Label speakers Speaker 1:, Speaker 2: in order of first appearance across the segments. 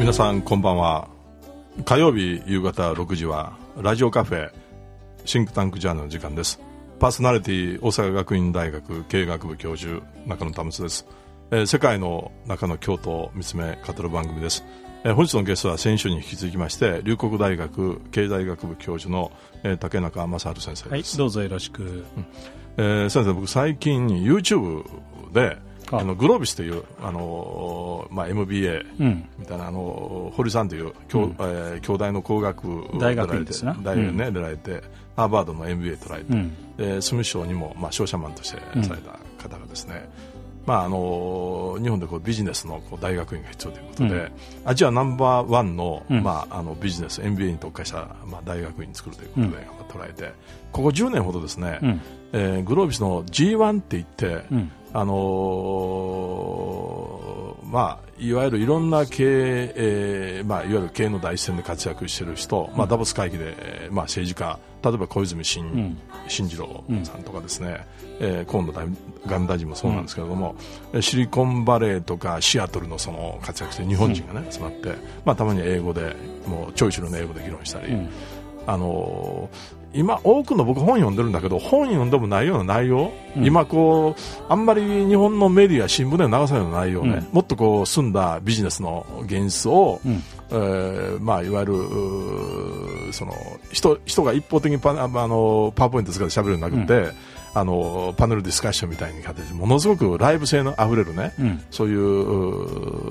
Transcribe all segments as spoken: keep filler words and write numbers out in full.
Speaker 1: 皆さんこんばんは。火曜日夕方ろくじはラジオカフェシンクタンクジャーナルの時間です。パーソナリティ大阪学院大学経営学部教授中野保です。えー、世界の中の京都を見つめ語る番組です。えー、本日のゲストは先週に引き続きまして龍谷大学経済学部教授の、えー、竹中正治先生です。
Speaker 2: はい、どうぞよろしく。うん、
Speaker 1: えー、先生、僕最近 YouTube であのグロービスという、あのーまあ、エムビーエー みたいな、うん、あの堀さんという兄、うんえー、兄弟の工学部
Speaker 2: 大学院ですね、
Speaker 1: 大学ね、うん、出られてハーバードの エムビーエー 取られて、うんえー、スミス賞にも、まあ、商社マンとしてされた方がですね、うんまああのー、日本でこうビジネスのこう大学院が必要ということで、うん、アジアナンバーワンの、うんまあ、あのビジネス エムビーエー に特化した、まあ、大学院作るということで、うん、捉えてここじゅうねんほどですね、うんえー、グロービスの ジーワン って言って、うんあのーまあ、いわゆるいろんな経営、えーまあ、いわゆる経営の第一線で活躍している人、うんまあ、ダボス会議で、えーまあ、政治家例えば小泉進、うん、進次郎さんとかですね、うんえー、河野外務大臣もそうなんですけれども、うん、シリコンバレーとかシアトルのその活躍している日本人が、ねうん、集まって、まあ、たまに英語でもうちょいちょいの英語で議論したり、うんあのー今多くの僕本読んでるんだけど本読んでもないような内容、うん、今こうあんまり日本のメディア新聞で流さないような内容ね、うん、もっとこう澄んだビジネスの現実を、うんえーまあ、いわゆるその 人, 人が一方的にパ, あのパワーポイント使って喋るんじゃなくて、うんあのパネルディスカッションみたいに形でものすごくライブ性のあふれるね、うん、そういう、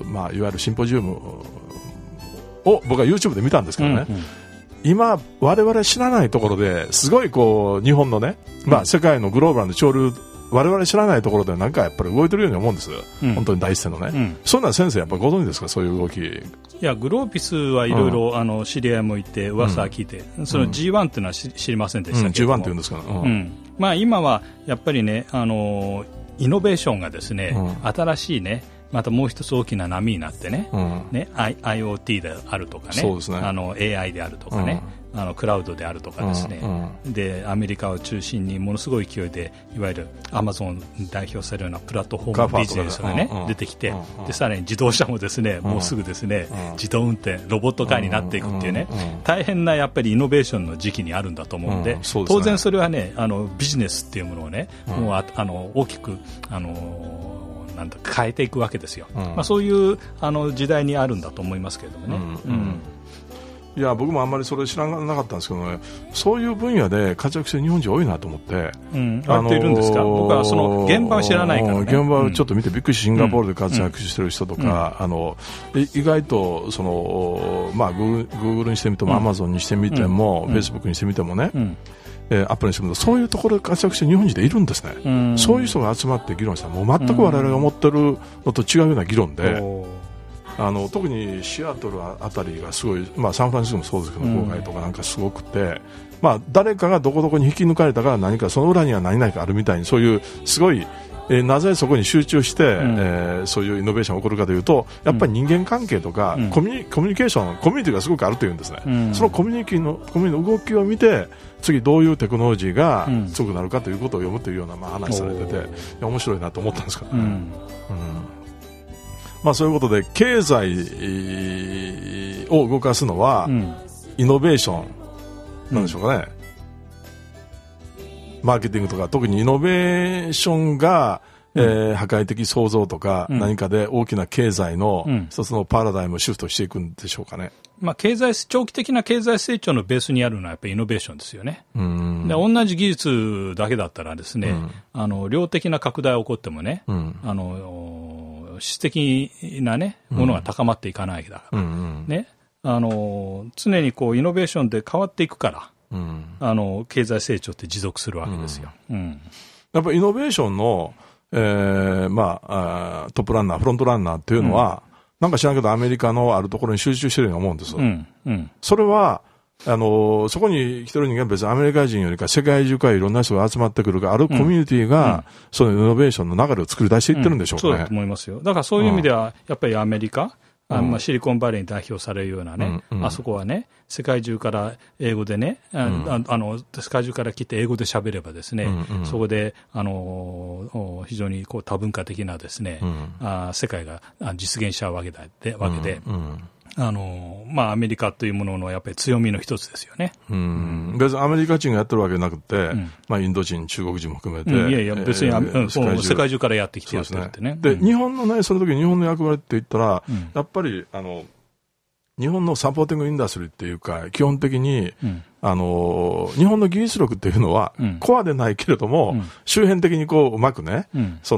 Speaker 1: まあ、いわゆるシンポジウムを僕は YouTube で見たんですけどね、うんうん今我々知らないところですごいこう日本のね、まあ、世界のグローバルな潮流我々知らないところでなんかやっぱり動いてるように思うんです、うん、本当に第一線のね、うん、そういうのは先生やっぱりご存知ですかそういう動き。い
Speaker 2: やグロービスはいろいろ知り合いもいて噂は聞いて、うん、その ジーワン っていうのは知りませんでしたけども、うん、ジーワン って言うんですか、うんうんまあ、今はやっぱりねあのイノベーションがですね、うん、新しいねまたもう一つ大きな波になってね、うんね、IoT であるとか ね, そうですねあの エーアイ であるとかね、うん、あのクラウドであるとかですね、うんうん、でアメリカを中心にものすごい勢いでいわゆるアマゾンに代表されるようなプラットフォームビジネスが、ねうんうん、出てきて、うんうん、でさらに自動車もですね、うん、もうすぐですね、うん、自動運転ロボット化になっていくっていうね、うんうん、大変なやっぱりイノベーションの時期にあるんだと思うんで、うんそうですね、当然それはねあのビジネスっていうものをね、うん、もうああの大きくあのなんだ変えていくわけですよ、うんまあ、そういうあの時代にあるんだと思いますけれどもね、うんうん
Speaker 1: いや僕もあんまりそれ知らなかったんですけどねそういう分野で活躍してる日本人多いなと思って、
Speaker 2: うん、あっているんですか。僕はその現場を知らないからね
Speaker 1: 現場をちょっと見てびっくりしシンガポールで活躍してる人とか、うん、あの意外とその、まあ、グーグルにしてみても、うん、アマゾンにしてみても、うん、フェイスブックにしてみてもね、うんえー、アップルにしてみてもそういうところで活躍してる日本人でいるんですね、うん、そういう人が集まって議論したらもう全く我々が思ってるのと違うような議論で、うんあの特にシアトルあたりがすごい、まあ、サンフランシスコもそうですけど郊外とかなんかすごくて、うんまあ、誰かがどこどこに引き抜かれたから何かその裏には何々かあるみたいにそういうすごい、えー、なぜそこに集中して、うんえー、そういうイノベーションが起こるかというとやっぱり人間関係とか、うん、コミュニ、コミュニケーションコミュニティがすごくあるというんですね、うん、そのコミュニティのコミュニティの動きを見て次どういうテクノロジーが強くなるかということを読むというような、まあ、話されてて、うん、面白いなと思ったんですけどね、うんうんまあ、そういうことで経済を動かすのは、うん、イノベーションなんでしょうかね、うん、マーケティングとか特にイノベーションが、うんえー、破壊的創造とか、うん、何かで大きな経済の一つのパラダイムをシフトしていくんでしょうかね。
Speaker 2: まあ、経済長期的な経済成長のベースにあるのはやっぱりイノベーションですよね。うんで同じ技術だけだったらですね、うん、あの量的な拡大が起こってもね、うん、あの質的な、ね、ものが高まっていかないだから、うんね、あの常にこうイノベーションで変わっていくから、うん、あの経済成長って持続するわけですよ。うんうん、
Speaker 1: やっぱりイノベーションの、えーまあ、あトップランナーフロントランナーっていうのは、うんなんか知らんけどアメリカのあるところに集中してるように思うんです、うんうん、それはあのそこに来てる人間は別にアメリカ人よりか世界中からいろんな人が集まってくるがあるコミュニティが、うんうん、そのイノベーションの流れを作り出していってるんでしょうかね、
Speaker 2: うん、そうだと思いますよ。だからそういう意味ではやっぱりアメリカ、うんあまあ、シリコンバレーに代表されるようなね、うんうん、あそこはね世界中から英語でね、うん、ああの世界中から来て英語で喋ればですね、うんうん、そこであの非常にこう多文化的なですね、うん、あ世界が実現しちゃうわけだでわけで、うんうんあのまあ、アメリカというもののやっぱり強みの一つですよね。
Speaker 1: うん、別にアメリカ人がやってるわけなくて、うん、まあ、インド人、中国人も含めて、うん、
Speaker 2: いやいや、別に、えー、世界中、世界中からやってきてやってるってね。
Speaker 1: で、うん、日本のね、その時日本の役割って言ったら、うん、やっぱりあの日本のサポーティングインダストリーっていうか、基本的に、うん、あの日本の技術力っていうのは、うん、コアでないけれども、うん、周辺的にこううまくね、うん、そ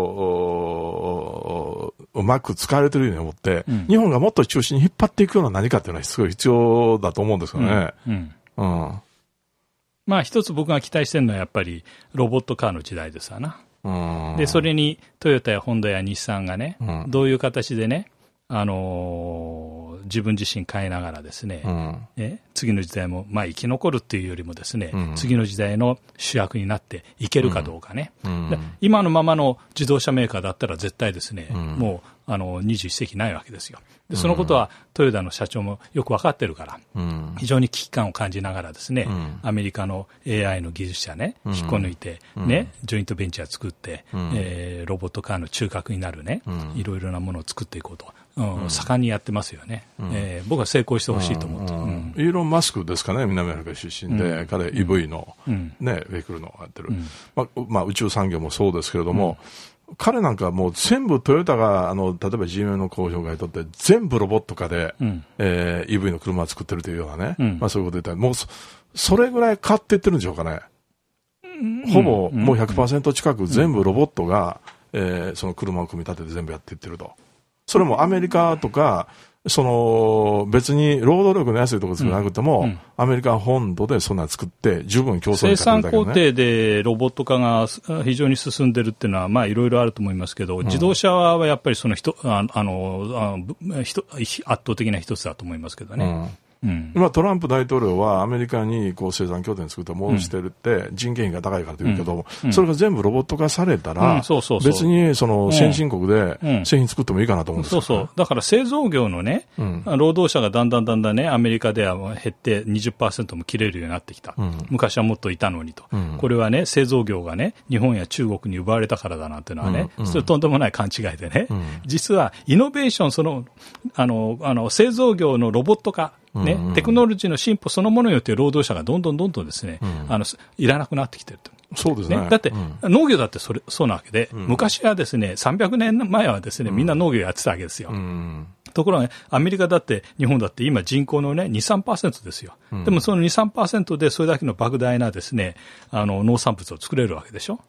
Speaker 1: のうまく使われてるように思って、うん、日本がもっと中心に引っ張っていくような何かっていうのはすごい必要だと思うんですよね。うんうんうん、
Speaker 2: まあ一つ僕が期待してるのはやっぱりロボットカーの時代ですわな。うん、でそれにトヨタやホンダや日産がね、うん、どういう形でね、あのー、自分自身変えながらですね、うん、え次の時代も、まあ、生き残るっていうよりもですね、うん、次の時代の主役になっていけるかどうかね、うん、今のままの自動車メーカーだったら絶対ですね、うん、もうあのにじゅっ世紀ないわけですよ。でそのことはトヨタの社長もよく分かってるから、うん、非常に危機感を感じながらですね、うん、アメリカの エーアイ の技術者ね、うん、引っこ抜いて、ね、うん、ジョイントベンチャー作って、うん、えー、ロボットカーの中核になるね、うん、いろいろなものを作っていこうと、うんうん、盛んにやってますよね、うん、えー、僕は成功してほしいと思って、うんうん、
Speaker 1: イーロン・マスクですかね、南アフリカ出身で、うん、彼 イーブイ の、うんね、ベヒクルのやってる、うん、まあまあ、宇宙産業もそうですけれども、うん、彼なんかもう全部トヨタがあの例えば ジーエム の工場にとって全部ロボット化で、うん、えー、イーブイ の車を作ってるというようなね、うん、まあ、そういうこと言ったらもう そ, それぐらい変わっていってるんでしょうかね、うん、ほぼもう ひゃくパーセント 近く全部ロボットが、うん、えー、その車を組み立てて全部やっていってると。それもアメリカとかその別に労働力の安いところ作らなくても、うんうん、アメリカ本土でそんな作って十分競争に勝てるだけどね。生産工程で
Speaker 2: ロボット化が非常に進んでるっていうのはまあいろいろあると思いますけど、うん、自動車はやっぱりその人ああのあ人圧倒的な一つだと思いますけどね。うんうん、
Speaker 1: 今トランプ大統領はアメリカにこう生産拠点作って戻してるって、うん、人件費が高いからと言うけども、うん、それが全部ロボット化されたら、うん、そうそうそう別にその先進国で製品作ってもいいかなと思うんですよ、ね、
Speaker 2: そうそうだから製造業のね、うん、労働者がだんだんだんだんねアメリカでは減って にじゅっパーセント も切れるようになってきた、うん、昔はもっといたのにと、うん、これはね製造業がね日本や中国に奪われたからだなんていうのはね、うんうん、それとんでもない勘違いでね、うん、実はイノベーションそのあのあの製造業のロボット化ね、うんうん、テクノロジーの進歩そのものによって労働者がどんどんどんどんですね、うん、あのいらなくなってきてると。
Speaker 1: そうですね。ね
Speaker 2: だって、うん、農業だってそれそうなわけで、うん、昔はですねさんびゃくねんまえはですねみんな農業やってたわけですよ。うん、ところが、ね、アメリカだって日本だって今人口のね に、さんパーセント ですよ。うん、でもその に、さんパーセント でそれだけの莫大なですねあの農産物を作れるわけでしょ。うん、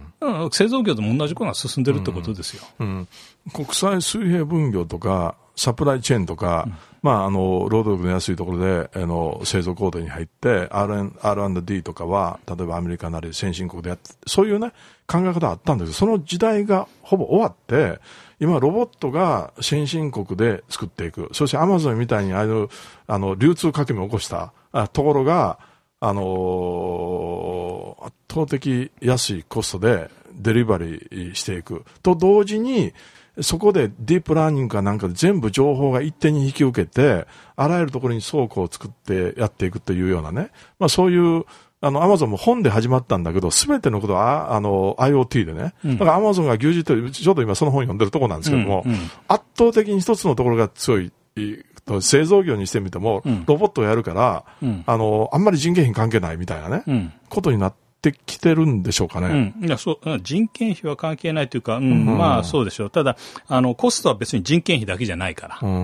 Speaker 2: 製造業でも同じことが進んでるってことですよ。うん
Speaker 1: うん、国際水平分業とかサプライチェーンとか、うんまあ、あの労働力の安いところであの製造工程に入って アールアンドディー とかは例えばアメリカなり先進国でやってそういうね考え方あったんですけどその時代がほぼ終わって今ロボットが先進国で作っていくそしてアマゾンみたいにあのあの流通革命を起こしたところがあの圧倒的安いコストでデリバリーしていくと同時にそこでディープラーニングかなんかで全部情報が一手に引き受けて、あらゆるところに倉庫を作ってやっていくというようなね。まあそういう、あの、アマゾンも本で始まったんだけど、すべてのことは、あの、IoT でね。うん、だからアマゾンが牛耳ってる、ちょうど今その本読んでるところなんですけども、うんうん、圧倒的に一つのところが強い。製造業にしてみても、うん、ロボットをやるから、うん、あの、あんまり人件費関係ないみたいなね、うん、ことになって、ってきてるんでしょうかね。
Speaker 2: うん、いやそう人件費は関係ないというか、うんうん、まあそうでしょう。ただあのコストは別に人件費だけじゃないから、うん、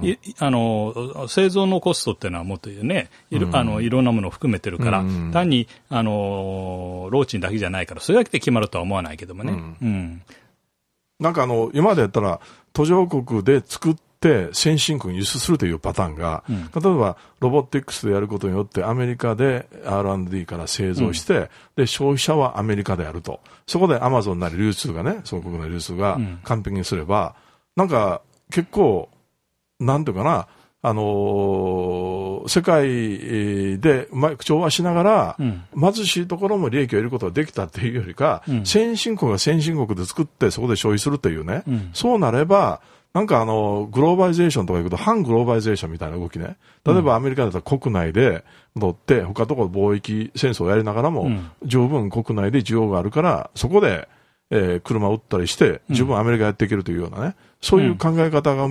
Speaker 2: いあの製造のコストっていうのはもっとねいろ、うん、あのいろんなものを含めてるから、うん、単にあの労賃だけじゃないからそれだけで決まるとは思わないけどもね。うんうん、
Speaker 1: なんかあの今までやったら途上国で作って先進国に輸出するというパターンが、うん、例えばロボティクスでやることによってアメリカで アールアンドディー から製造して、うん、で消費者はアメリカでやるとそこでアマゾンなり流通がねその国の流通が完璧にすれば、うん、なんか結構なんていうかなあのー、世界でうまく調和しながら、うん、貧しいところも利益を得ることができたっていうよりか、うん、先進国が先進国で作ってそこで消費するというね、うん、そうなればなんかあの、グローバリゼーションとか言うと、反グローバリゼーションみたいな動きね。例えばアメリカだったら国内で戻って、他のところ貿易戦争をやりながらも、十分国内で需要があるから、そこで、えー、車を売ったりして、十分アメリカやっていけるというようなね、そういう考え方が生み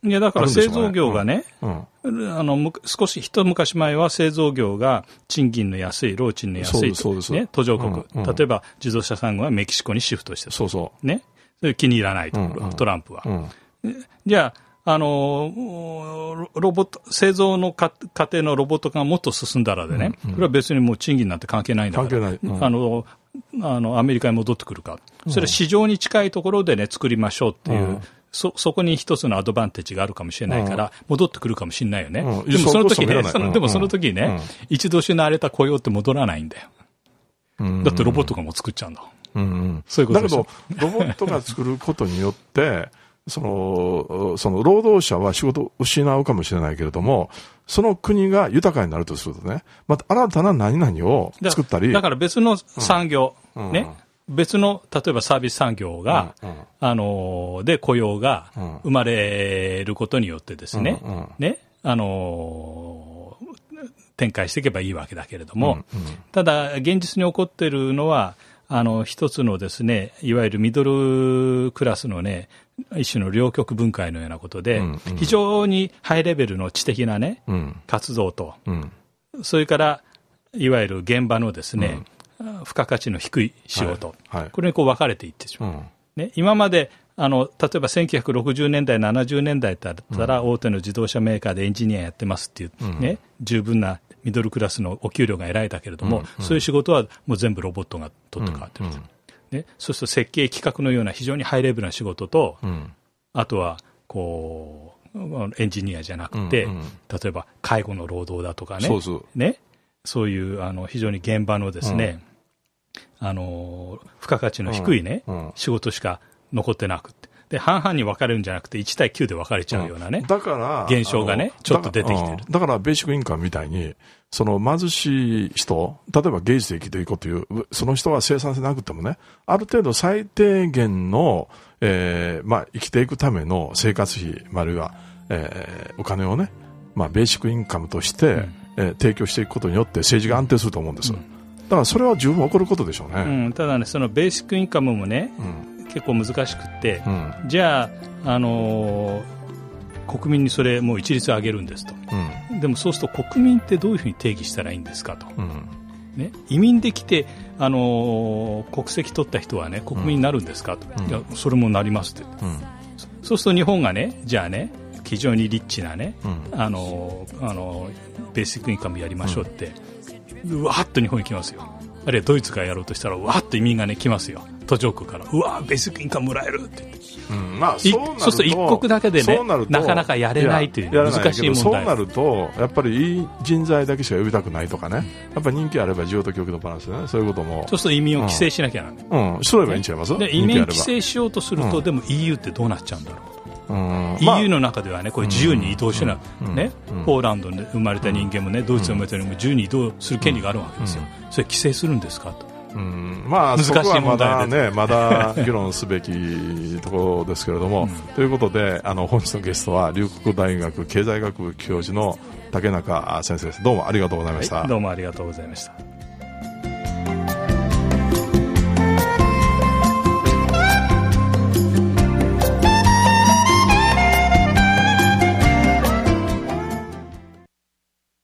Speaker 2: いやだから製造業がね、うんうん、あの少し一昔前は製造業が賃金の安い、労賃の安いと、ね、途上国、うんうん、例えば自動車産業はメキシコにシフトしてた、
Speaker 1: そうそう、
Speaker 2: ね、それ気に入らないと、うんうん、トランプは、うん、じゃあ、あのロボット製造の過程のロボット化がもっと進んだらでね、うんうん、これは別にもう賃金なんて関係ないんだから、関係ない、うん、あのあのアメリカに戻ってくるか、それは市場に近いところでね作りましょうっていう、うん、そ, そこに一つのアドバンテージがあるかもしれないから、うん、戻ってくるかもしれないよね、うん、でもその時ね、そのでもその時ね、うん、一度失われた雇用って戻らないんだよ、うん、だってロボットがもう作っちゃうんだ、うんうん、そういうことですよ。
Speaker 1: だけどロボットが作ることによってそのその労働者は仕事を失うかもしれないけれども、その国が豊かになるとするとね、また新たな何々を作ったり、
Speaker 2: だから別の産業、うんね、別の例えばサービス産業が、うんうん、あので雇用が生まれることによってですね、うんうん、ね、あの展開していけばいいわけだけれども、うんうん、ただ現実に起こっているのはあの一つのですね、いわゆるミドルクラスのね、一種の両極分解のようなことで、うんうん、非常にハイレベルの知的なね、うん、活動と、うん、それからいわゆる現場のですね、うん、付加価値の低い仕事、はいはい、これにこう分かれていってしまう、うんね、今まであの例えばせんきゅうひゃくろくじゅうねんだいななじゅうねんだいだったら、うん、大手の自動車メーカーでエンジニアやってますっていう、うんね、十分なミドルクラスのお給料が得られたけれども、うんうん、そういう仕事はもう全部ロボットが取って変わってる、うんうんね、そうすると設計企画のような非常にハイレベルな仕事と、うん、あとはこうエンジニアじゃなくて、うんうん、例えば介護の労働だとか ね,
Speaker 1: そうそう、
Speaker 2: ね、そういうあの非常に現場のですね、うん、あの付加価値の低い、ねうんうん、仕事しか残ってなくて、で半々に分かれるんじゃなくていち対きゅうで分かれちゃうようなね、うん、
Speaker 1: だから
Speaker 2: 現象がねちょっと出てきてる。
Speaker 1: だから、だからベーシックインカムみたいにその貧しい人、例えば芸術で生きていこうというその人は生産性なくてもね、ある程度最低限の、えーまあ、生きていくための生活費、あるいは、えー、お金をね、まあ、ベーシックインカムとして、うんえー、提供していくことによって政治が安定すると思うんです、うん、だからそれは十分起こることでしょうね、
Speaker 2: うん、ただねそのベーシックインカムもね、うん結構難しくって、うん、じゃあ、あのー、国民にそれもう一律上げるんですと、うん、でもそうすると国民ってどういうふうに定義したらいいんですかと、うんね、移民で来て、あのー、国籍取った人はね国民になるんですかと、うん、いやそれもなりますって、うん、そうすると日本がねじゃあね非常にリッチなね、うんあのーあのー、ベーシックインカムやりましょうって、うん、うわーっと日本に来ますよ。あるいはドイツがやろうとしたらうわーっと移民がね来ますよ。途上国からうわーベーシックインカムもらえるって言って、うんまあ、そうなるとそうすると一国だけでねなかなかやれないという難しい問題。
Speaker 1: そうなるとやっぱりいい人材だけしか呼びたくないとかね、やっぱり人気あれば需要と供給のバランスでね、そういうことも
Speaker 2: そうすると移民を規制しなきゃなんない、
Speaker 1: うんうん、そういえばいいんちゃいます、
Speaker 2: ね、で移民規制しようとすると、うん、でも イーユー ってどうなっちゃうんだろう。うん、イーユー の中ではねこれ自由に移動しな、うんねうん、ポーランドで生まれた人間もね、うん、ドイツで生まれた人間も自由に移動する権利があるわけですよ、うん、それ規制するんですかと、うんまあ、難しい問題で、ね、まだ議論すべきところですけれども、うん、ということであの本日のゲストは龍谷大学経済学部教授の竹中先生です。どうもありがとうございました、 はい、どうもありがとうございました。